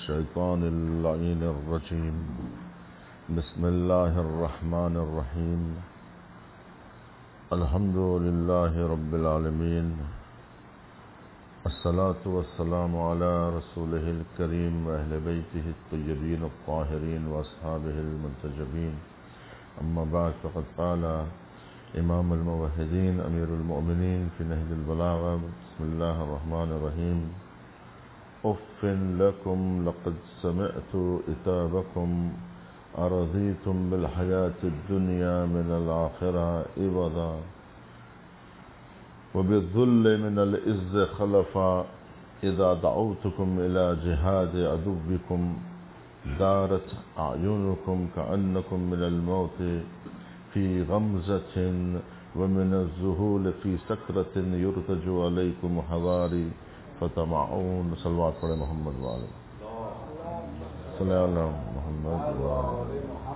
الشيطان اللعين الرجيم بسم الله الرحمن الرحيم الحمد لله رب العالمين الصلاة والسلام على رسوله الكريم وأهل بيته الطيبين الطاهرين وأصحابه المنتجبين أما بعد فقد قال إمام الموحدين أمير المؤمنين في نهج البلاغة بسم الله الرحمن الرحيم أف لكم لقد سمعت إتابكم أرضيتم بالحياة الدنيا من الآخرة عوضا وبالذل من العز خلفا إذا دعوتكم إلى جهاد عدوكم دارت أعينكم كأنكم من الموت في غمزة ومن الذهول في سكرة يرتج عليكم حواري فتمعون صلوات پر محمد وآلہ صلی اللہ محمد وآلہ.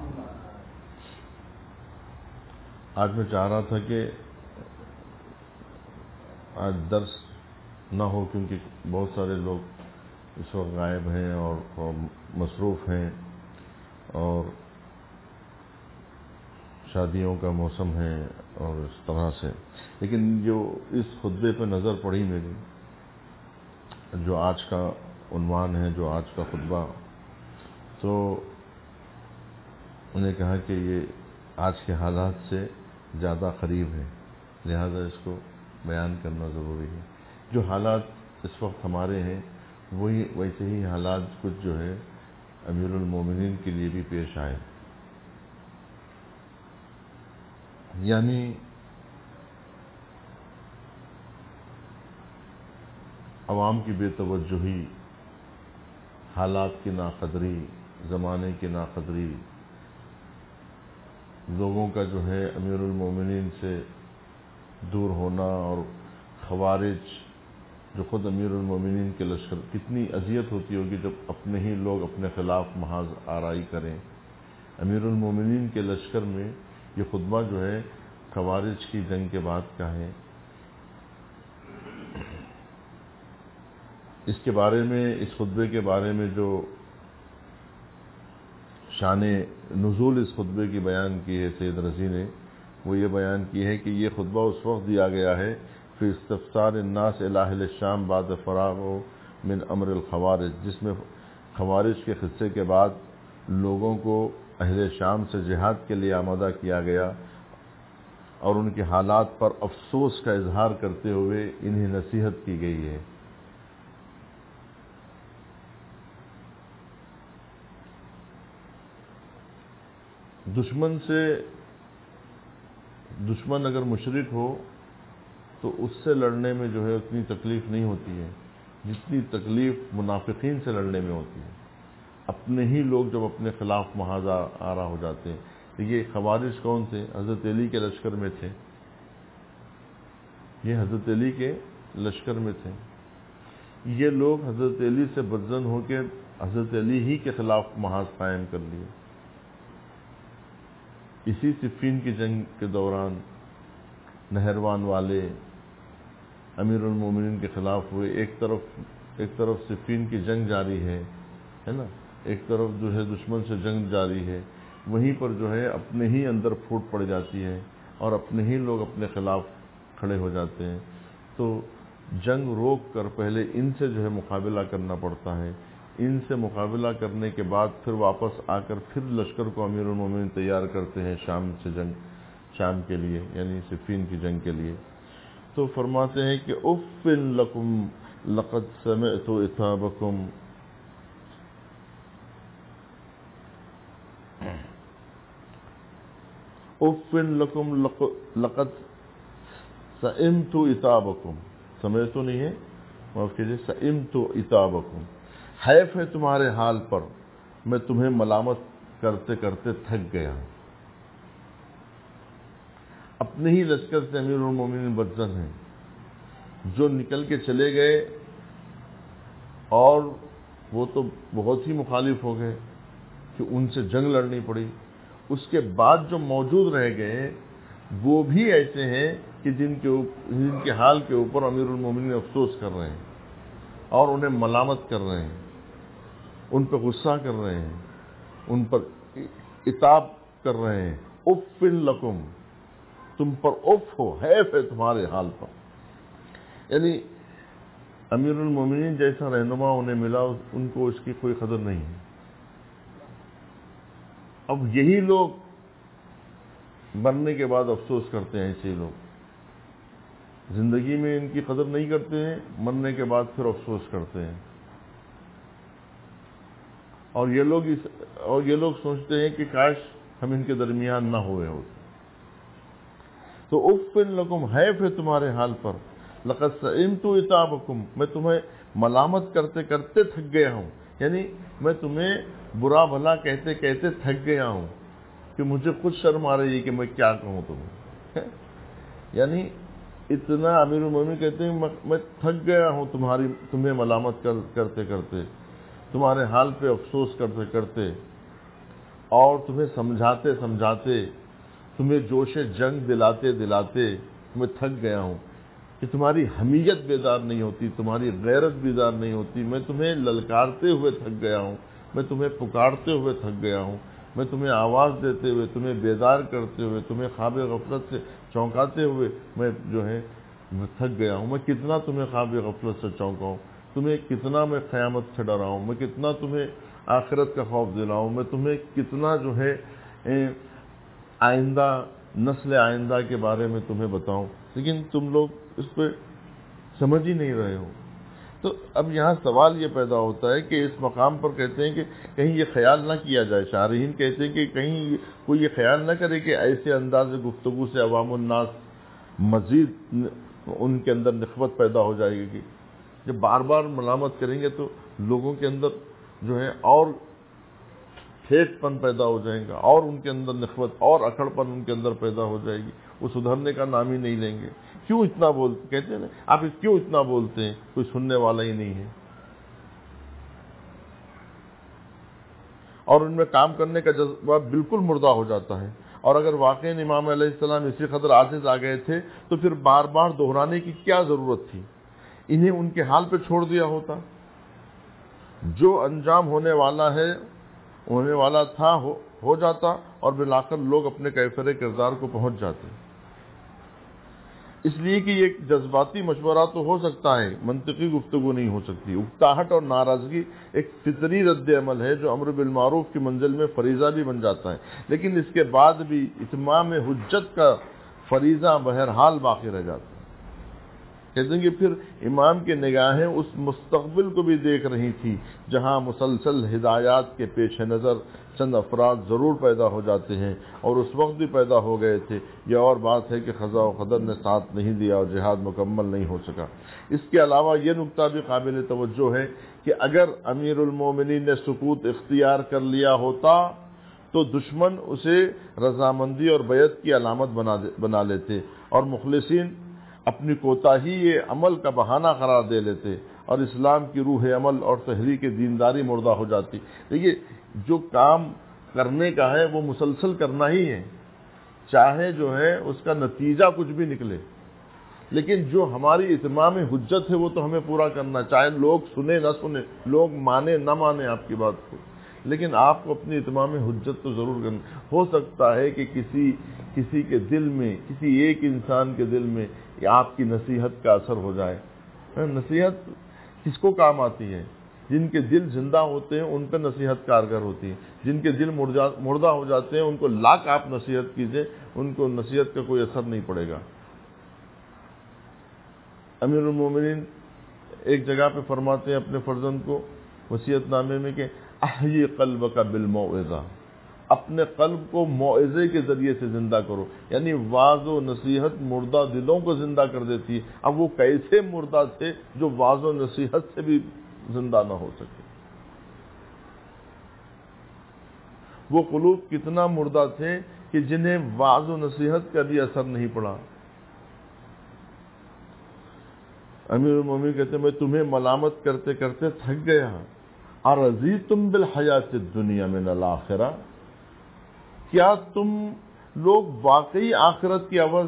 آج میں چاہ رہا تھا کہ آج درس نہ ہو کیونکہ بہت سارے لوگ اس وقت غائب ہیں اور مصروف ہیں اور شادیوں کا موسم ہے اور اس طرح سے، لیکن جو اس خطبے پہ نظر پڑی میری، جو آج کا عنوان ہے، جو آج کا خطبہ، تو انہیں کہا کہ یہ آج کے حالات سے زیادہ قریب ہے، لہذا اس کو بیان کرنا ضروری ہے. جو حالات اس وقت ہمارے ہیں وہی ویسے ہی حالات کچھ جو ہے امیر المومنین کے لیے بھی پیش آئے. یعنی عوام کی بے توجہی، حالات کی ناقدری، زمانے کی ناقدری، لوگوں کا جو ہے امیر المومنین سے دور ہونا، اور خوارج جو خود امیر المومنین کے لشکر، کتنی اذیت ہوتی ہوگی جب اپنے ہی لوگ اپنے خلاف محاذ آرائی کریں. امیر المومنین کے لشکر میں یہ خطبہ جو ہے خوارج کی جنگ کے بعد کا ہے. اس کے بارے میں، اس خطبے کے بارے میں جو شان نزول اس خطبے کی بیان کی ہے سید رضی نے، وہ یہ بیان کی ہے کہ یہ خطبہ اس وقت دیا گیا ہے فی استفسار الناس الی اہل الشام بعد فراغ من امر الخوارج، جس میں خوارج کے قصے کے بعد لوگوں کو اہل شام سے جہاد کے لیے آمادہ کیا گیا اور ان کے حالات پر افسوس کا اظہار کرتے ہوئے انہیں نصیحت کی گئی ہے. دشمن اگر مشرک ہو تو اس سے لڑنے میں جو ہے اتنی تکلیف نہیں ہوتی ہے جتنی تکلیف منافقین سے لڑنے میں ہوتی ہے. اپنے ہی لوگ جب اپنے خلاف محاذ آرا ہو جاتے ہیں. یہ خوارج کون تھے؟ حضرت علی کے لشکر میں تھے. یہ حضرت علی کے لشکر میں تھے. یہ لوگ حضرت علی سے بدظن ہو کے حضرت علی ہی کے خلاف محاذ قائم کر لیے. اسی صفین کی جنگ کے دوران نہروان والے امیر المومنین کے خلاف ہوئے. ایک طرف صفین کی جنگ جاری ہے نا، ایک طرف جو ہے دشمن سے جنگ جاری ہے. وہیں پر جو ہے اپنے ہی اندر پھوٹ پڑ جاتی ہے اور اپنے ہی لوگ اپنے خلاف کھڑے ہو جاتے ہیں. تو جنگ روک کر پہلے ان سے جو ہے مقابلہ کرنا پڑتا ہے. ان سے مقابلہ کرنے کے بعد پھر واپس آ کر پھر لشکر کو امیر المومنین تیار کرتے ہیں شام کے لیے، یعنی صفین کی جنگ کے لیے. تو فرماتے ہیں کہ اف لکم لقد سمعت عتابکم، اف لکم لقد سئمت عتابکم، سمعت نہیں ہے، معاف کیجیے، سئمت عتابکم، حیف ہے تمہارے حال پر، میں تمہیں ملامت کرتے کرتے تھک گیا. اپنے ہی لشکر سے امیر المومنین بدظن ہیں، جو نکل کے چلے گئے اور وہ تو بہت ہی مخالف ہو گئے کہ ان سے جنگ لڑنی پڑی. اس کے بعد جو موجود رہ گئے وہ بھی ایسے ہیں کہ جن کے حال کے اوپر امیر المومنین افسوس کر رہے ہیں اور انہیں ملامت کر رہے ہیں. ان پہ غصہ کر رہے ہیں، ان پر عتاب کر رہے ہیں. اف لکم، تم پر اف ہو، حیف ہے تمہارے حال پر. یعنی امیر المومنین جیسا رہنما انہیں ملا، ان کو اس کی کوئی قدر نہیں ہے. اب یہی لوگ مرنے کے بعد افسوس کرتے ہیں. ایسے لوگ زندگی میں ان کی قدر نہیں کرتے ہیں، مرنے کے بعد پھر افسوس کرتے ہیں. اور یہ لوگ سوچتے ہیں کہ کاش ہم ان کے درمیان نہ ہوئے ہوتے. تو اف لکم، حیف ہے تمہارے حال پر. لقد سئمت عتابکم، میں تمہیں ملامت کرتے کرتے تھک گیا ہوں. یعنی میں تمہیں برا بھلا کہتے کہتے تھک گیا ہوں کہ مجھے خود شرم آ رہی ہے کہ میں کیا کہوں تمہیں. یعنی اتنا امیر المومنین کہتے ہیں میں تھک گیا ہوں تمہیں ملامت کرتے کرتے، تمہارے حال پہ افسوس کرتے کرتے، اور تمہیں سمجھاتے سمجھاتے، تمہیں جوش جنگ دلاتے دلاتے میں تھک گیا ہوں کہ تمہاری حمیت بیدار نہیں ہوتی، تمہاری غیرت بیدار نہیں ہوتی. میں تمہیں للکارتے ہوئے تھک گیا ہوں، میں تمہیں پکارتے ہوئے تھک گیا ہوں، میں تمہیں آواز دیتے ہوئے، تمہیں بیدار کرتے ہوئے، تمہیں خواب غفلت سے چونکاتے ہوئے میں میں تھک گیا ہوں. میں کتنا تمہیں خواب غفلت سے چونکاؤں، تمہیں کتنا میں قیامت سے ڈراؤں، میں کتنا تمہیں آخرت کا خوف دلاؤں، میں تمہیں کتنا آئندہ نسل آئندہ کے بارے میں تمہیں بتاؤں. لیکن تم لوگ اس پہ سمجھ ہی نہیں رہے ہو. تو اب یہاں سوال یہ پیدا ہوتا ہے کہ اس مقام پر کہتے ہیں کہ کہیں یہ خیال نہ کیا جائے، شارحین کہتے ہیں کہ کہیں کوئی یہ خیال نہ کرے کہ ایسے انداز گفتگو سے عوام الناس مزید ان کے اندر نخوت پیدا ہو جائے گی. جب بار بار ملامت کریں گے تو لوگوں کے اندر جو ہے اور ٹھیک پن پیدا ہو جائے گا، اور ان کے اندر نخوت اور اکڑ پن ان کے اندر پیدا ہو جائے گی. وہ سدھرنے کا نام ہی نہیں لیں گے. کیوں اتنا بولتے، کہتے ہیں نا آپ کیوں اتنا بولتے ہیں، کوئی سننے والا ہی نہیں ہے. اور ان میں کام کرنے کا جذبہ بالکل مردہ ہو جاتا ہے. اور اگر واقعی امام علیہ السلام اسی قدر عاجز آ گئے تھے تو پھر بار بار دہرانے کی کیا ضرورت تھی. انہیں ان کے حال پہ چھوڑ دیا ہوتا. جو انجام ہونے والا تھا ہو جاتا، اور بالآخر لوگ اپنے کیفر کردار کو پہنچ جاتے. اس لیے کہ یہ ایک جذباتی مشورہ تو ہو سکتا ہے، منطقی گفتگو نہیں ہو سکتی. اکتاہٹ اور ناراضگی ایک فطری رد عمل ہے جو امر بالمعروف کی منزل میں فریضہ بھی بن جاتا ہے، لیکن اس کے بعد بھی اتمام حجت کا فریضہ بہرحال باقی رہ جاتا ہے. کہتے ہیں کہ پھر امام کی نگاہیں اس مستقبل کو بھی دیکھ رہی تھی جہاں مسلسل ہدایات کے پیش نظر چند افراد ضرور پیدا ہو جاتے ہیں، اور اس وقت بھی پیدا ہو گئے تھے. یہ اور بات ہے کہ قضاء و قدر نے ساتھ نہیں دیا اور جہاد مکمل نہیں ہو سکا. اس کے علاوہ یہ نکتہ بھی قابل توجہ ہے کہ اگر امیر المومنین نے سکوت اختیار کر لیا ہوتا تو دشمن اسے رضامندی اور بیعت کی علامت بنا لیتے، اور مخلصین اپنی کوتاہی عمل کا بہانہ قرار دے لیتے، اور اسلام کی روح عمل اور تحریک دینداری مردہ ہو جاتی. دیکھیے جو کام کرنے کا ہے وہ مسلسل کرنا ہی ہے، چاہے جو ہے اس کا نتیجہ کچھ بھی نکلے. لیکن جو ہماری اتمام حجت ہے وہ تو ہمیں پورا کرنا، چاہے لوگ سنیں نہ سنیں، لوگ مانے نہ مانے آپ کی بات کو، لیکن آپ کو اپنی اتمام حجت تو ضرور کرنا. ہو سکتا ہے کہ کسی کے دل میں، کسی ایک انسان کے دل میں آپ کی نصیحت کا اثر ہو جائے. نصیحت کس کو کام آتی ہے؟ جن کے دل زندہ ہوتے ہیں ان پہ نصیحت کارگر ہوتی ہے. جن کے دل مردہ ہو جاتے ہیں ان کو لاکھ آپ نصیحت کیجئے، ان کو نصیحت کا کوئی اثر نہیں پڑے گا. امیر المومنین ایک جگہ پہ فرماتے ہیں اپنے فرزند کو وصیت نامے میں کہ احیی قلبک بالموعظہ، اپنے قلب کو موعظے کے ذریعے سے زندہ کرو. یعنی واعظ و نصیحت مردہ دلوں کو زندہ کر دیتی ہے. اب وہ کیسے مردہ تھے جو واعظ و نصیحت سے بھی زندہ نہ ہو سکے؟ وہ قلوب کتنا مردہ تھے کہ جنہیں واعظ و نصیحت کا بھی اثر نہیں پڑا. امیر المومنین کہتے ہیں میں تمہیں ملامت کرتے کرتے تھک گیا. ارضیتم بالحیات الدنیا من الآخرہ، کیا تم لوگ واقعی آخرت کی عوض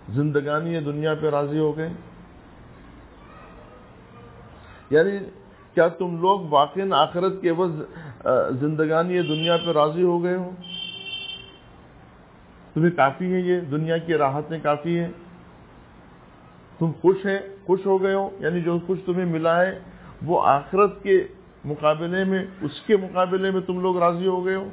زندگانی دنیا پہ راضی ہو گئے؟ یعنی کیا تم لوگ واقعاً آخرت کے عوض زندگانی دنیا پہ راضی ہو گئے ہو؟ تمہیں کافی ہے، یہ دنیا کی راحتیں کافی ہیں، تم خوش ہو گئے ہو؟ یعنی جو کچھ تمہیں ملا ہے وہ آخرت کے مقابلے میں، اس کے مقابلے میں تم لوگ راضی ہو گئے ہو؟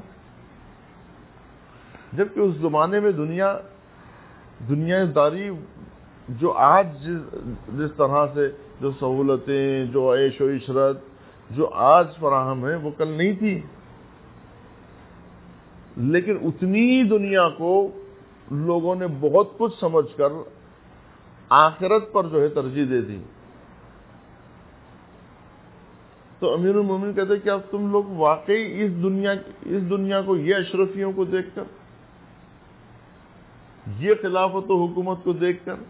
جبکہ اس زمانے میں دنیا داری جو آج جس طرح سے جو سہولتیں، جو عیش و عشرت جو آج فراہم ہے وہ کل نہیں تھی، لیکن اتنی دنیا کو لوگوں نے بہت کچھ سمجھ کر آخرت پر جو ہے ترجیح دے دی۔ تو امیر المومنین کہتے ہیں کہ اب تم لوگ واقعی اس دنیا کو، یہ اشرفیوں کو دیکھ کر، یہ خلافت و حکومت کو دیکھ کر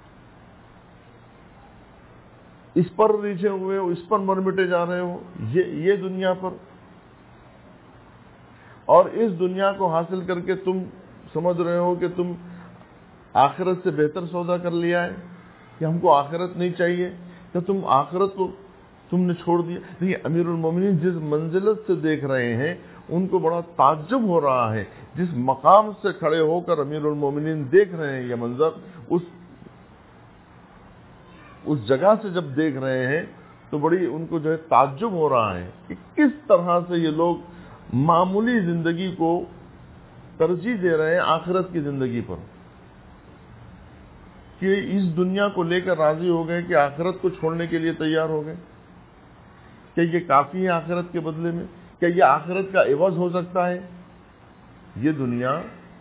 اس پر ریچھے ہوئے ہو، اس پر مرمٹے جا رہے ہو، یہ دنیا پر، اور اس دنیا کو حاصل کر کے تم سمجھ رہے ہو کہ تم آخرت سے بہتر سودا کر لیا ہے، کہ ہم کو آخرت نہیں چاہیے، کہ تم آخرت کو تم نے چھوڑ دیا۔ دیکھیے امیر المومنین جس منزلت سے دیکھ رہے ہیں ان کو بڑا تعجب ہو رہا ہے، جس مقام سے کھڑے ہو کر امیر المومنین دیکھ رہے ہیں یہ منظر، اس جگہ سے جب دیکھ رہے ہیں تو بڑی ان کو جو ہے تعجب ہو رہا ہے کہ کس طرح سے یہ لوگ معمولی زندگی کو ترجیح دے رہے ہیں آخرت کی زندگی پر، کہ اس دنیا کو لے کر راضی ہو گئے کہ آخرت کو چھوڑنے کے لیے تیار ہو گئے۔ کیا یہ کافی ہے آخرت کے بدلے میں؟ کیا یہ آخرت کا عوض ہو سکتا ہے؟ یہ دنیا،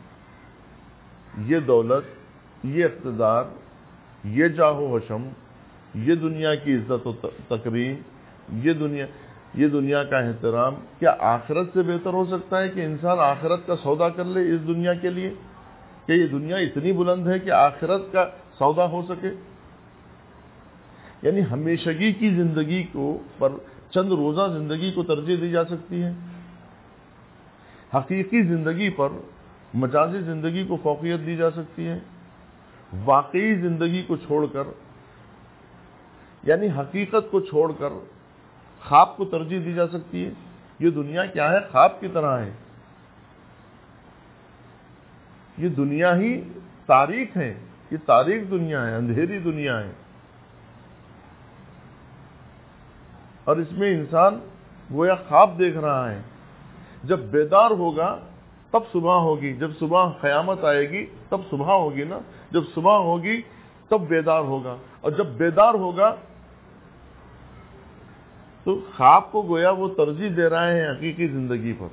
یہ دولت، یہ اقتدار، یہ جاہ و حشم، یہ دنیا کی عزت و تکریم، یہ دنیا کا احترام، کیا آخرت سے بہتر ہو سکتا ہے کہ انسان آخرت کا سودا کر لے اس دنیا کے لیے؟ کہ یہ دنیا اتنی بلند ہے کہ آخرت کا سودا ہو سکے؟ یعنی ہمیشگی کی زندگی کو پر چند روزہ زندگی کو ترجیح دی جا سکتی ہے، حقیقی زندگی پر مجازی زندگی کو فوقیت دی جا سکتی ہے، واقعی زندگی کو چھوڑ کر، یعنی حقیقت کو چھوڑ کر خواب کو ترجیح دی جا سکتی ہے۔ یہ دنیا کیا ہے؟ خواب کی طرح ہے، یہ دنیا ہی تاریک ہے، یہ تاریک دنیا ہے، اندھیری دنیا ہے، اور اس میں انسان گویا خواب دیکھ رہا ہے۔ جب بیدار ہوگا تب صبح ہوگی، جب صبح قیامت آئے گی تب صبح ہوگی نا، جب صبح ہوگی تب بیدار ہوگا، اور جب بیدار ہوگا تو خواب کو گویا وہ ترجیح دے رہے ہیں حقیقی زندگی پر۔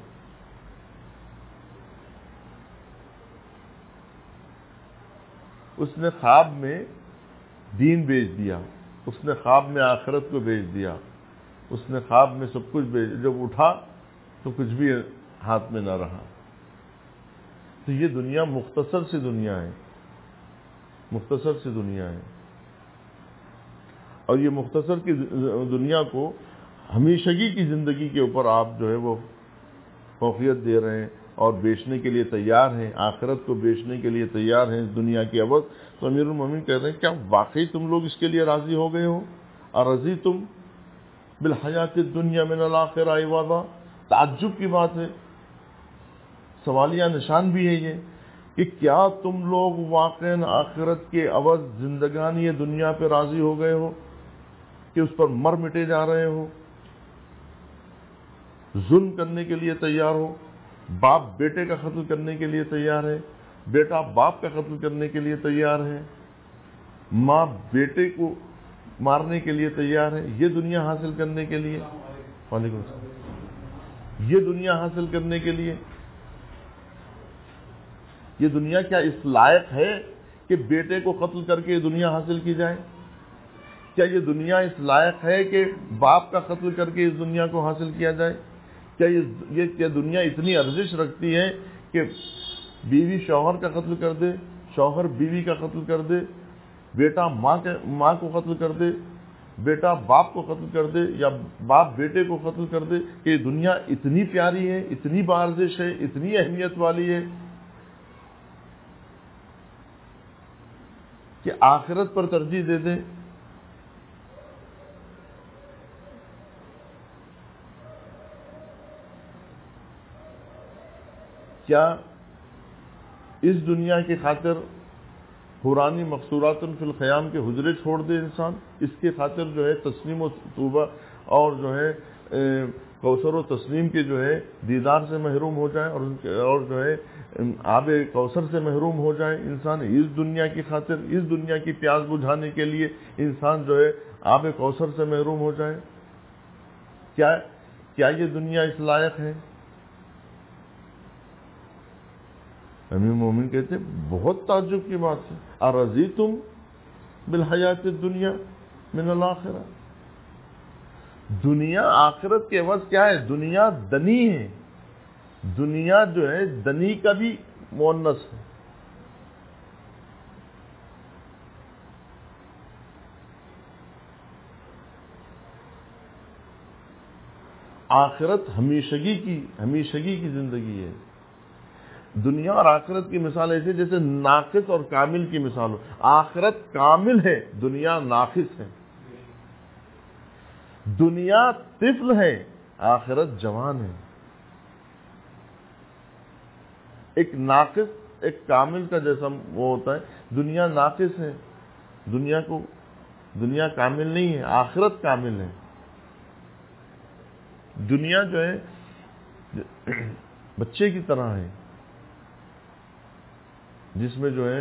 اس نے خواب میں دین بیچ دیا، اس نے خواب میں آخرت کو بیچ دیا، اس نے خواب میں سب کچھ جب اٹھا تو کچھ بھی ہاتھ میں نہ رہا۔ تو یہ دنیا مختصر سی دنیا ہے، مختصر سی دنیا ہے، اور یہ مختصر کی دنیا کو ہمیشگی کی زندگی کے اوپر آپ جو ہے وہ فوقیت دے رہے ہیں اور بیچنے کے لیے تیار ہیں، آخرت کو بیچنے کے لیے تیار ہیں دنیا کی عوض۔ تو امیر المومنین کہتے ہیں کیا واقعی تم لوگ اس کے لیے راضی ہو گئے ہو؟ ارضیتم بالحیات الدنیا من الآخرہ عوضا؟ تعجب کی بات ہے، سوالیہ نشان بھی ہے یہ کہ کیا تم لوگ واقعاً آخرت کے عوض زندگانی دنیا پہ راضی ہو گئے ہو کہ اس پر مر مٹے جا رہے ہو، ظلم کرنے کے لیے تیار ہو، باپ بیٹے کا قتل کرنے کے لیے تیار ہے، بیٹا باپ کا قتل کرنے کے لیے تیار ہے، ماں بیٹے کو مارنے کے لیے تیار ہے، یہ دنیا حاصل کرنے کے لیے، وعلیکم السلام، یہ دنیا حاصل کرنے کے لیے، یہ دنیا کیا اس لائق ہے کہ بیٹے کو قتل کر کے یہ دنیا حاصل کی جائے؟ کیا یہ دنیا اس لائق ہے کہ باپ کا قتل کر کے اس دنیا کو حاصل کیا جائے؟ کیا دنیا اتنی ارزش رکھتی ہے کہ بیوی شوہر کا قتل کر دے، شوہر بیوی کا قتل کر دے، بیٹا ماں کو قتل کر دے، بیٹا باپ کو قتل کر دے، یا باپ بیٹے کو قتل کر دے؟ کہ یہ دنیا اتنی پیاری ہے، اتنی بارزش ہے، اتنی اہمیت والی ہے کہ آخرت پر ترجیح دے دے؟ کیا اس دنیا کی خاطر پرانی مقصورات فی الخیام کے حجرے چھوڑ دے انسان؟ اس کی خاطر جو ہے تسلیم و توبہ اور جو ہے کوثر و تسلیم کے جو ہے دیدار سے محروم ہو جائے اور جو ہے آب کوثر سے محروم ہو جائے انسان؟ اس دنیا کی خاطر، اس دنیا کی پیاس بجھانے کے لیے انسان جو ہے آب کوثر سے محروم ہو جائے؟ کیا یہ دنیا اس لائق ہے؟ امیر مومن کہتے ہیں بہت تعجب کی بات ہے، ارضیتم بالحیات الدنیا من الآخرہ، دنیا آخرت کے عوض کیا ہے؟ دنیا دنی ہے، دنیا جو ہے دنی کا بھی مؤنث ہے۔ آخرت ہمیشگی کی زندگی ہے۔ دنیا اور آخرت کی مثال ایسے جیسے ناقص اور کامل کی مثال ہو۔ آخرت کامل ہے، دنیا ناقص ہے۔ دنیا طفل ہے، آخرت جوان ہے۔ ایک ناقص ایک کامل کا جیسا وہ ہوتا ہے، دنیا ناقص ہے، دنیا کامل نہیں ہے، آخرت کامل ہے۔ دنیا جو ہے بچے کی طرح ہے، جس میں جو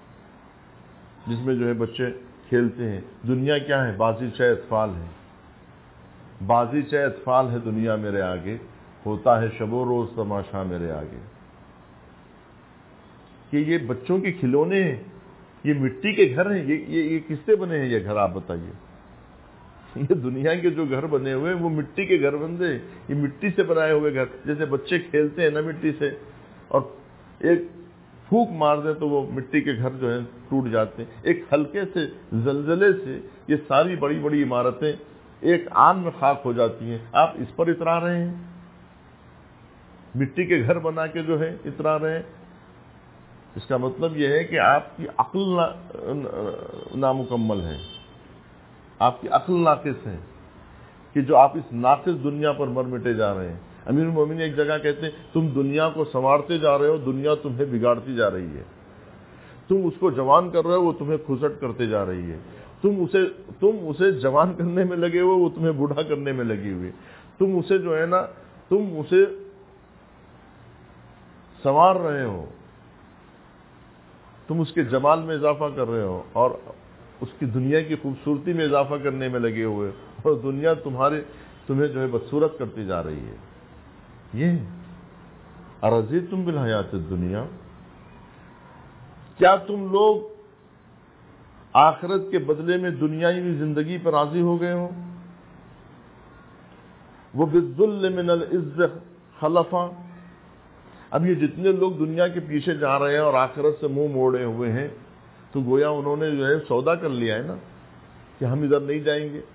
ہے بچے کھیلتے ہیں۔ دنیا کیا ہے؟ بازیچہ اطفال ہے، بازیچہ اطفال ہے دنیا میرے آگے، ہوتا ہے شب و روز تماشا میرے آگے۔ کہ یہ بچوں کے کھلونے ہیں، یہ مٹی کے گھر ہیں، یہ کس سے بنے ہیں یہ گھر؟ آپ بتائیے۔ یہ دنیا کے جو گھر بنے ہوئے وہ مٹی کے گھر بندے، یہ مٹی سے بنائے ہوئے گھر، جیسے بچے کھیلتے ہیں نا مٹی سے، اور ایک پھونک مار دیں تو وہ مٹی کے گھر جو ہیں ٹوٹ جاتے ہیں۔ ایک ہلکے سے زلزلے سے یہ ساری بڑی بڑی عمارتیں ایک آن میں خاک ہو جاتی ہیں۔ آپ اس پر اترا رہے ہیں، مٹی کے گھر بنا کے جو ہے اترا رہے ہیں۔ اس کا مطلب یہ ہے کہ آپ کی عقل نامکمل ہے، آپ کی عقل ناقص ہے، کہ جو آپ اس ناقص دنیا پر مر مٹے جا رہے ہیں۔ امیر المومنین ایک جگہ کہتے ہیں تم دنیا کو سنوارتے جا رہے ہو، دنیا تمہیں بگاڑتی جا رہی ہے۔ تم اس کو جوان کر رہے ہو، وہ تمہیں کھسٹ کرتے جا رہی ہے۔ تم اسے جوان کرنے میں لگے ہوئے، وہ تمہیں بوڑھا کرنے میں لگی ہوئی۔ تم اسے جو ہے نا، تم اسے سنوار رہے ہو، تم اس کے جمال میں اضافہ کر رہے ہو اور اس کی دنیا کی خوبصورتی میں اضافہ کرنے میں لگے ہوئے، اور دنیا تمہیں جو ہے بدصورت کرتی جا رہی ہے۔ یہ ارضیتم بالحیات الدنیا، کیا تم لوگ آخرت کے بدلے میں دنیاوی زندگی پر راضی ہو گئے ہو؟ وَبِالذُّلِّ مِنَ الْعِزِّ خَلَفًا، اب یہ جتنے لوگ دنیا کے پیچھے جا رہے ہیں اور آخرت سے منہ موڑے ہوئے ہیں، تو گویا انہوں نے جو ہے سودا کر لیا ہے نا کہ ہم ادھر نہیں جائیں گے۔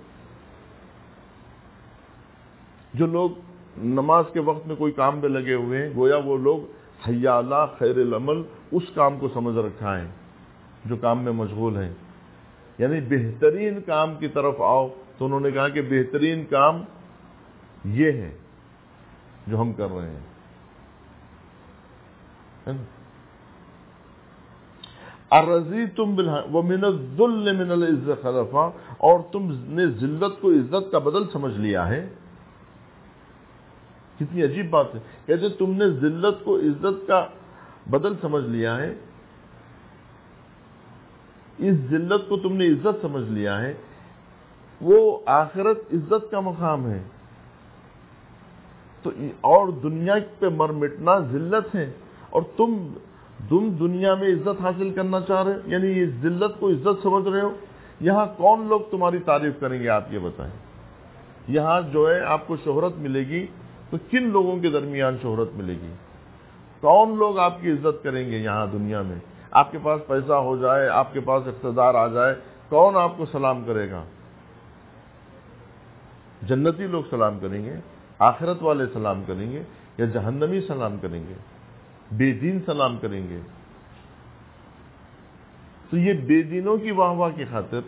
جو لوگ نماز کے وقت میں کوئی کام میں لگے ہوئے ہیں، گویا وہ لوگ حی علی خیر العمل اس کام کو سمجھ رکھا ہے جو کام میں مشغول ہیں، یعنی بہترین کام کی طرف آؤ، تو انہوں نے کہا کہ بہترین کام یہ ہے جو ہم کر رہے ہیں۔ ارضیتم ومن الذل من العز خلفا، اور تم نے ذلت کو عزت کا بدل سمجھ لیا ہے۔ کتنی عجیب بات ہے، کہتے تم نے ذلت کو عزت کا بدل سمجھ لیا ہے، اس ذلت کو تم نے عزت سمجھ لیا ہے۔ وہ آخرت عزت کا مقام ہے، تو اور دنیا پہ مر مٹنا ذلت ہے، اور تم دنیا میں عزت حاصل کرنا چاہ رہے ہو، یعنی یہ ذلت کو عزت سمجھ رہے ہو۔ یہاں کون لوگ تمہاری تعریف کریں گے؟ آپ یہ بتائیں۔ یہاں جو ہے آپ کو شہرت ملے گی تو کن لوگوں کے درمیان شہرت ملے گی؟ کون لوگ آپ کی عزت کریں گے یہاں دنیا میں؟ آپ کے پاس پیسہ ہو جائے، آپ کے پاس اقتدار آ جائے، کون آپ کو سلام کرے گا؟ جنتی لوگ سلام کریں گے، آخرت والے سلام کریں گے، یا جہنمی سلام کریں گے، بے دین سلام کریں گے؟ تو یہ بے دینوں کی واہ واہ کی خاطر،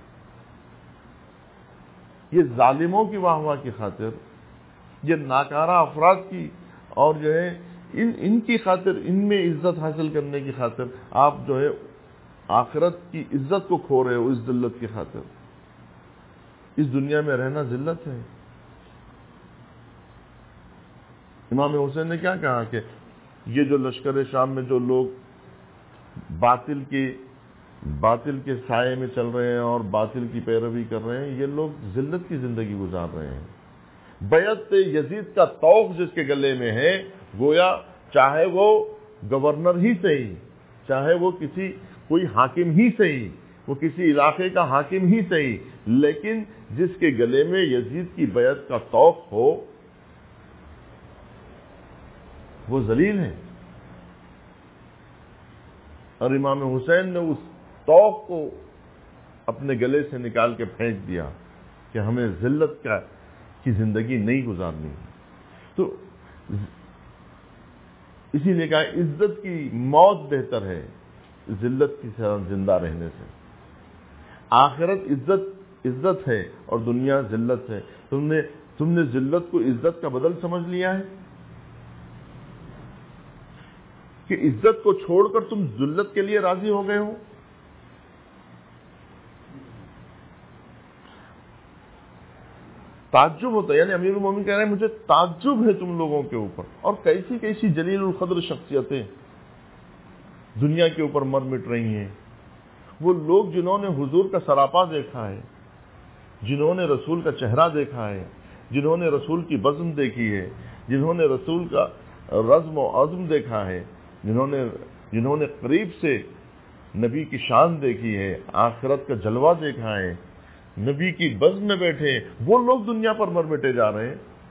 یہ ظالموں کی واہ واہ کی خاطر، یہ ناکارہ افراد کی اور جو ہے ان کی خاطر، ان میں عزت حاصل کرنے کی خاطر آپ جو ہے آخرت کی عزت کو کھو رہے ہو اس ذلت کی خاطر. اس دنیا میں رہنا ذلت ہے. امام حسین نے کیا کہا کہ یہ جو لشکر شام میں جو لوگ باطل کے سائے میں چل رہے ہیں اور باطل کی پیروی کر رہے ہیں، یہ لوگ ذلت کی زندگی گزار رہے ہیں. بیعت یزید کا طوق جس کے گلے میں ہے، گویا چاہے وہ گورنر ہی صحیح، چاہے وہ کوئی حاکم ہی صحیح، وہ کسی علاقے کا حاکم ہی صحیح، لیکن جس کے گلے میں یزید کی بیعت کا طوق ہو وہ ذلیل ہے. اور امام حسین نے اس طوق کو اپنے گلے سے نکال کے پھینک دیا کہ ہمیں ذلت کی زندگی نہیں گزارنی. تو اسی لیے کہا عزت کی موت بہتر ہے ذلت کی طرح زندہ رہنے سے. آخرت عزت ہے اور دنیا ذلت ہے. تم نے ذلت کو عزت کا بدل سمجھ لیا ہے کہ عزت کو چھوڑ کر تم ذلت کے لیے راضی ہو گئے ہو. تعجب ہوتا ہے، یعنی امیر المومنین کہہ رہے ہیں مجھے تعجب ہے تم لوگوں کے اوپر، اور کیسی کیسی جلیل القدر شخصیتیں دنیا کے اوپر مر مٹ رہی ہیں. وہ لوگ جنہوں نے حضور کا سراپا دیکھا ہے، جنہوں نے رسول کا چہرہ دیکھا ہے، جنہوں نے رسول کی بزم دیکھی ہے، جنہوں نے رسول کا رزم و عزم دیکھا ہے، جنہوں نے قریب سے نبی کی شان دیکھی ہے، آخرت کا جلوہ دیکھا ہے، نبی کی بزم میں بیٹھے ہیں، وہ لوگ دنیا پر مر مٹے جا رہے ہیں.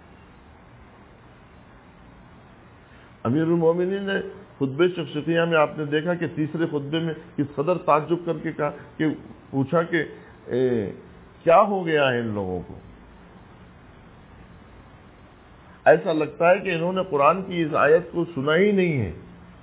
امیر المومنین نے خطبے شفیعہ میں آپ نے دیکھا کہ تیسرے خطبے میں اس قدر تعجب کر کے کہا کہ پوچھا کہ کیا ہو گیا ہے ان لوگوں کو. ایسا لگتا ہے کہ انہوں نے قرآن کی اس آیت کو سنا ہی نہیں ہے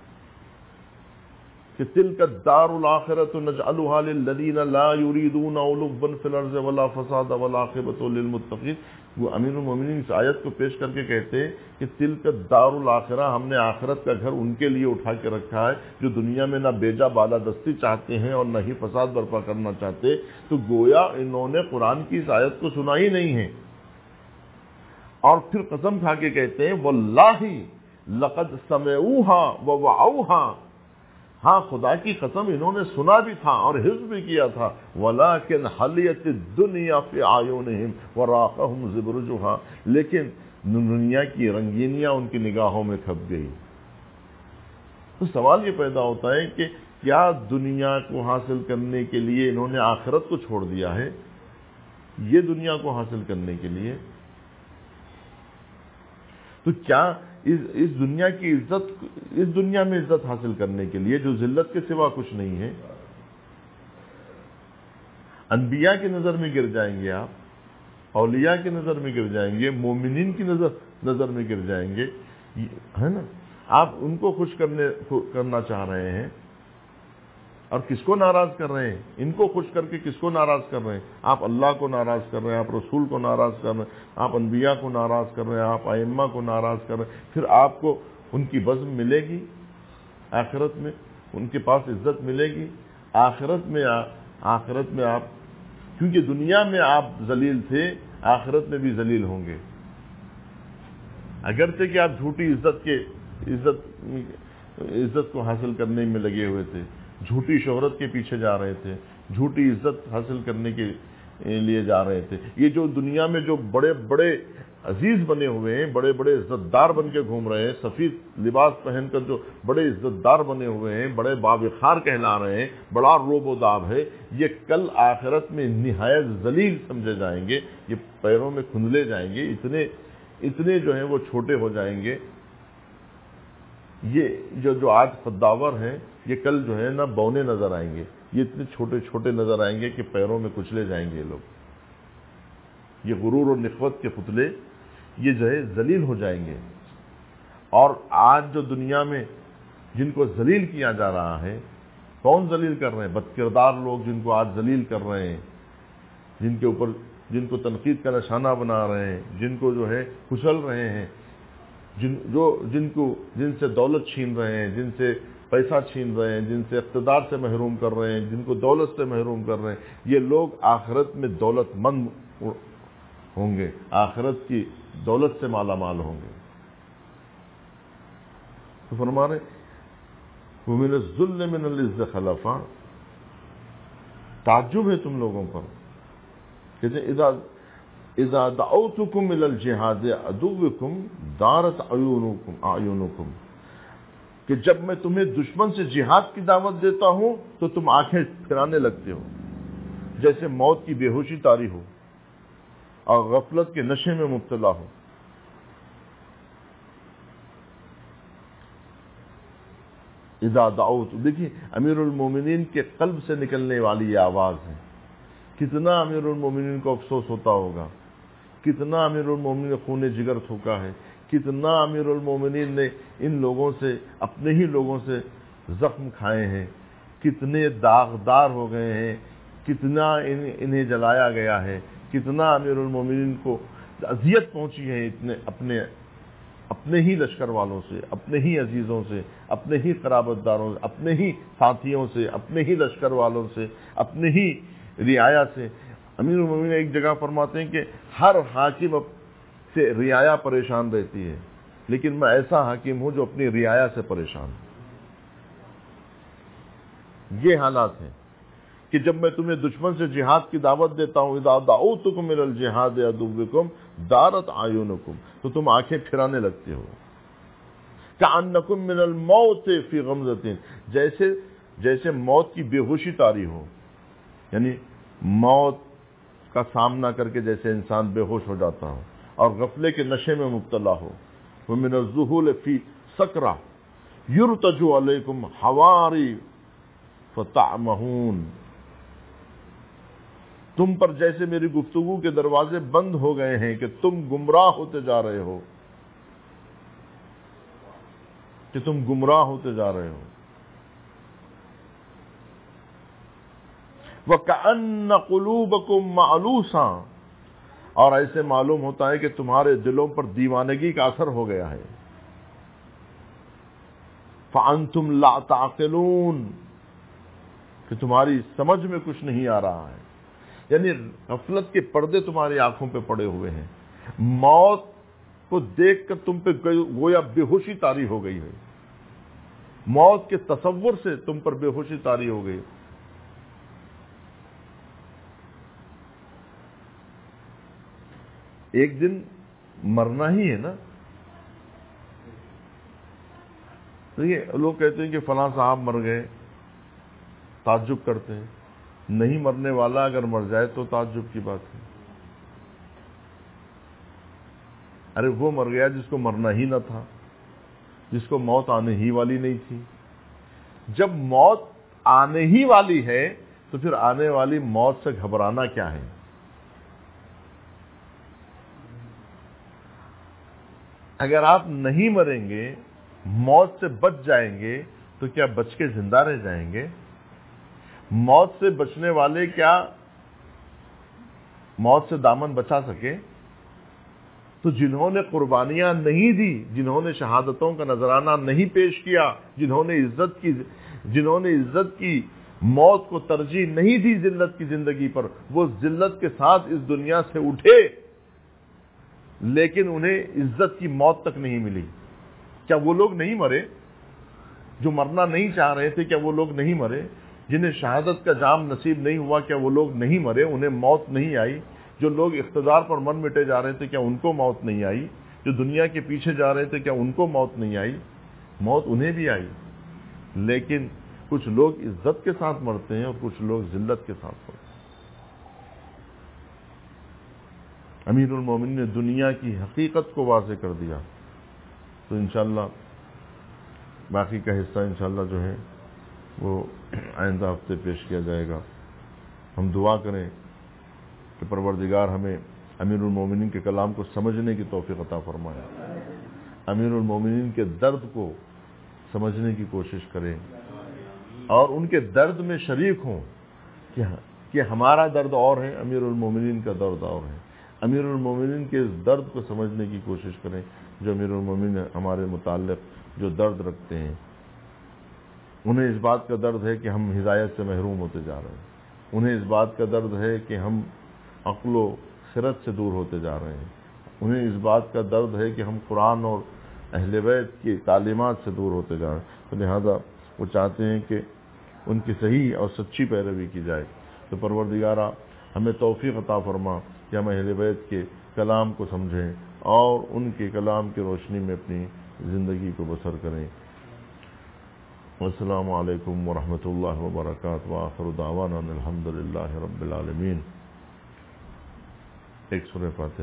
کہ تلک الدار الاخرۃ نجعلها للذین لا یریدون علوا فی الارض ولا فسادا والعاقبۃ للمتقین. وہ امیر المومنین اس آیت کو پیش کر کے کہتے ہیں کہ تلک الدار الاخرہ، ہم نے آخرت کا گھر ان کے لیے اٹھا کے رکھا ہے جو دنیا میں نہ بیجا بالادستی چاہتے ہیں اور نہ ہی فساد برپا کرنا چاہتے. تو گویا انہوں نے قرآن کی اس آیت کو سنا ہی نہیں ہے. اور پھر قسم کھا کے کہتے ہیں واللہ لقد سمعوها ووعوها، ہاں خدا کی قسم انہوں نے سنا بھی تھا اور حفظ بھی کیا تھا. ولیکن حلیت الدنیا فی اعینہم وراقہم زبرجھا، لیکن دنیا کی رنگینیاں ان کی نگاہوں میں کھپ گئی. تو سوال یہ پیدا ہوتا ہے کہ کیا دنیا کو حاصل کرنے کے لیے انہوں نے آخرت کو چھوڑ دیا ہے؟ یہ دنیا کو حاصل کرنے کے لیے تو کیا اس دنیا کی عزت، اس دنیا میں عزت حاصل کرنے کے لیے جو ذلت کے سوا کچھ نہیں ہے، انبیاء کی نظر میں گر جائیں گے آپ، اولیاء کی نظر میں گر جائیں گے، مومنین کی نظر میں گر جائیں گے، ہے نا. آپ ان کو خوش کرنا چاہ رہے ہیں اور کس کو ناراض کر رہے ہیں؟ ان کو خوش کر کے کس کو ناراض کر رہے ہیں؟ آپ اللہ کو ناراض کر رہے ہیں، آپ رسول کو ناراض کر رہے ہیں، آپ انبیاء کو ناراض کر رہے ہیں، آپ ائمہ کو ناراض کر رہے ہیں. پھر آپ کو ان کی بزم ملے گی آخرت میں؟ ان کے پاس عزت ملے گی آخرت میں آپ کیونکہ دنیا میں آپ ذلیل تھے، آخرت میں بھی ذلیل ہوں گے. اگرچہ کہ آپ جھوٹی عزت کو حاصل کرنے میں لگے ہوئے تھے، جھوٹی شہرت کے پیچھے جا رہے تھے، جھوٹی عزت حاصل کرنے کے لیے جا رہے تھے. یہ جو دنیا میں جو بڑے بڑے عزیز بنے ہوئے ہیں، بڑے بڑے عزت دار بن کے گھوم رہے ہیں، سفید لباس پہن کر جو بڑے عزت دار بنے ہوئے ہیں، بڑے باوقار کہلا رہے ہیں، بڑا روب و داب ہے، یہ کل آخرت میں نہایت ذلیل سمجھے جائیں گے. یہ پیروں میں کھندلے جائیں گے، اتنے جو ہیں وہ چھوٹے ہو جائیں گے. یہ جو آج قداور ہیں یہ کل جو ہے نا بونے نظر آئیں گے. یہ اتنے چھوٹے چھوٹے نظر آئیں گے کہ پیروں میں کچلے جائیں گے. یہ لوگ، یہ غرور اور نخوت کے پتلے یہ جو ہے ذلیل ہو جائیں گے. اور آج جو دنیا میں جن کو ذلیل کیا جا رہا ہے، کون ذلیل کر رہے ہیں؟ بد کردار لوگ جن کو آج ذلیل کر رہے ہیں، جن کو تنقید کا نشانہ بنا رہے ہیں، جن کو جو ہے کچل رہے ہیں. جن سے دولت چھین رہے ہیں، جن سے پیسہ چھین رہے ہیں، جن سے اقتدار سے محروم کر رہے ہیں، جن کو دولت سے محروم کر رہے ہیں، یہ لوگ آخرت میں دولت مند ہوں گے، آخرت کی دولت سے مالا مال ہوں گے۔ تو فرما رہے وَمِنَ الذُّلِّ مِنَ الْعِزِّ خَلَفًا، تعجب ہے تم لوگوں پر، کہتے ہیں اذا دعوتکم الی الجہاد عدوکم دارت اعینکم، کہ جب میں تمہیں دشمن سے جہاد کی دعوت دیتا ہوں تو تم آنکھیں پھرانے لگتے ہو، جیسے موت کی بے ہوشی طاری ہو اور غفلت کے نشے میں مبتلا ہو۔ اذا دعوت، دیکھیں امیر المومنین کے قلب سے نکلنے والی یہ آواز ہے۔ کتنا امیر المومنین کو افسوس ہوتا ہوگا، کتنا امیر المومنین نے خون جگر تھوکا ہے، کتنا امیر المومنین نے ان لوگوں سے، اپنے ہی لوگوں سے زخم کھائے ہیں، کتنے داغدار ہو گئے ہیں، کتنا انہیں جلایا گیا ہے، کتنا امیر المومنین کو اذیت پہنچی ہے اپنے ہی لشکر والوں سے، اپنے ہی عزیزوں سے، اپنے ہی قرابت داروں سے، اپنے ہی ساتھیوں سے، اپنے ہی لشکر والوں سے، اپنے ہی رعایا سے۔ امیر المومنین ایک جگہ فرماتے ہیں کہ ہر حاکم سے رعایا پریشان رہتی ہے، لیکن میں ایسا حاکم ہوں جو اپنی رعایا سے پریشان ہوں۔ یہ حالات ہیں کہ جب میں تمہیں دشمن سے جہاد کی دعوت دیتا ہوں، اذا دعوتکم الی الجہاد عدوکم دارت اعینکم، تو تم آنکھیں پھرانے لگتے ہو، کأنکم من الموت فی غمزۃ، جیسے موت کی بے ہوشی طاری ہو، یعنی موت کا سامنا کر کے جیسے انسان بے ہوش ہو جاتا ہو اور غفلے کے نشے میں مبتلا ہو۔ ومن الذہول فی سکرہ یرتج علیکم حواری فتعمہون، تم پر جیسے میری گفتگو کے دروازے بند ہو گئے ہیں کہ تم گمراہ ہوتے جا رہے ہو، کہ تم گمراہ ہوتے جا رہے ہو۔ وَكَأَنَّ قُلُوبَكُمْ مَعْلُوسًا، اور ایسے معلوم ہوتا ہے کہ تمہارے دلوں پر دیوانگی کا اثر ہو گیا ہے۔ فَأَنْتُمْ لَا تَعْقِلُونَ، کہ تمہاری سمجھ میں کچھ نہیں آ رہا ہے، یعنی غفلت کے پردے تمہاری آنکھوں پہ پڑے ہوئے ہیں، موت کو دیکھ کر تم پہ گویا بے ہوشی طاری ہو گئی ہے، موت کے تصور سے تم پر بے ہوشی طاری ہو گئی۔ ایک دن مرنا ہی ہے نا۔ دیکھیے لوگ کہتے ہیں کہ فلاں صاحب مر گئے، تعجب کرتے ہیں، نہیں مرنے والا اگر مر جائے تو تعجب کی بات ہے۔ ارے وہ مر گیا جس کو مرنا ہی نہ تھا، جس کو موت آنے ہی والی نہیں تھی۔ جب موت آنے ہی والی ہے تو پھر آنے والی موت سے گھبرانا کیا ہے؟ اگر آپ نہیں مریں گے، موت سے بچ جائیں گے تو کیا بچ کے زندہ رہ جائیں گے؟ موت سے بچنے والے کیا موت سے دامن بچا سکے؟ تو جنہوں نے قربانیاں نہیں دی، جنہوں نے شہادتوں کا نذرانہ نہیں پیش کیا، جنہوں نے عزت کی موت کو ترجیح نہیں دی ذلت کی زندگی پر، وہ ذلت کے ساتھ اس دنیا سے اٹھے لیکن انہیں عزت کی موت تک نہیں ملی۔ کیا وہ لوگ نہیں مرے جو مرنا نہیں چاہ رہے تھے؟ کیا وہ لوگ نہیں مرے جنہیں شہادت کا جام نصیب نہیں ہوا؟ کیا وہ لوگ نہیں مرے، انہیں موت نہیں آئی؟ جو لوگ اقتدار پر من مٹے جا رہے تھے کیا ان کو موت نہیں آئی؟ جو دنیا کے پیچھے جا رہے تھے کیا ان کو موت نہیں آئی؟ موت انہیں بھی آئی، لیکن کچھ لوگ عزت کے ساتھ مرتے ہیں اور کچھ لوگ ذلت کے ساتھ مرتے ہیں۔ امیر المومنین نے دنیا کی حقیقت کو واضح کر دیا۔ تو انشاءاللہ باقی کا حصہ انشاءاللہ جو ہے وہ آئندہ ہفتے پیش کیا جائے گا۔ ہم دعا کریں کہ پروردگار ہمیں امیر المومنین کے کلام کو سمجھنے کی توفیق عطا فرمائے، امیر المومنین کے درد کو سمجھنے کی کوشش کریں اور ان کے درد میں شریک ہوں کہ ہمارا درد اور ہے، امیر المومنین کا درد اور ہے۔ امیر المومنین کے اس درد کو سمجھنے کی کوشش کریں جو امیر المومنین ہمارے متعلق جو درد رکھتے ہیں. انہیں اس بات کا درد ہے کہ ہم ہدایت سے محروم ہوتے جا رہے ہیں. انہیں اس بات کا درد ہے کہ ہم عقل و خرد سے دور ہوتے جا رہے ہیں. انہیں اس بات کا درد ہے کہ ہم قرآن اور اہل بیت کی تعلیمات سے دور ہوتے جا رہے ہیں. تو لہذا وہ چاہتے ہیں کہ ان کی صحیح اور سچی پیروی کی جائے. تو پروردگارہ ہمیں توفیق عطا فرما کہ ہم اہل بیت کے کلام کو سمجھیں اور ان کے کلام کی روشنی میں اپنی زندگی کو بسر کریں. السلام علیکم ورحمۃ اللہ وبرکاتہ. وآخر دعوانا الحمد للہ رب العالمین. ایک سورہ فاتحہ.